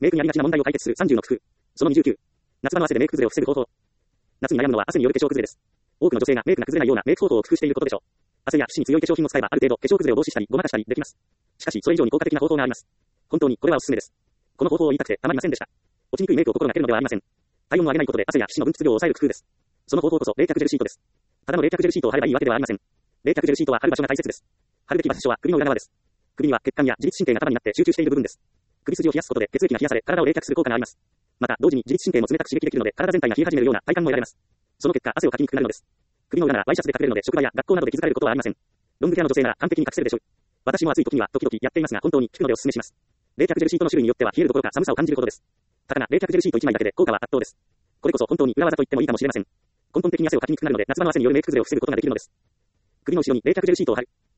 メイクにありがちな問題を解決する30の工夫。その29。夏場の汗でメイク崩れを防ぐ方法。夏に悩むのは汗による化粧崩れです。多くの女性がメイクが崩れないようなメイク方法を工夫していることでしょう。汗や皮脂に強い化粧品を使えばある程度化粧崩れを防止したりごまかしたりできます。しかしそれ以上に効果的な方法があります。本当にこれはおすすめです。この方法を言いたくてたまりませんでした。落ちにくいメイクを心がけるのではありません。体温を上げないことで汗や皮脂の分泌量を抑える工夫です。その方法こそ冷却ジェルシートです。ただの冷却ジェルシートを貼ればいいわけではありません。冷却ジェルシートは貼る場所が大切です。貼るべき場所は首の裏側です。首には血管や自律神経が束になって集中している部分です。首筋を冷やすことで血液が冷やされ体を冷却する効果があります。また同時に自律神経も冷たく刺激できるので体全体が冷え始めるような体感も得られます。その結果汗をかきにくくなるのです。首の裏ならワイシャツで隠れるので職場や学校などで気づかれることはありません。ロングケアの女性なら完璧に隠せるでしょう。私も暑い時には時々やっていますが本当に効くのでお勧めします。冷却ジェルシートの種類によっては冷えるどころか寒さを感じることです。ただ冷却ジェルシート1枚だけで効果は圧倒です。これこそ本当に裏技と言ってもいいかもしれません。根本的に汗をかきにくくなるので夏場の汗によるメイク崩れを防ぐことができるのです。首の後ろに冷却ジェルシートを貼る。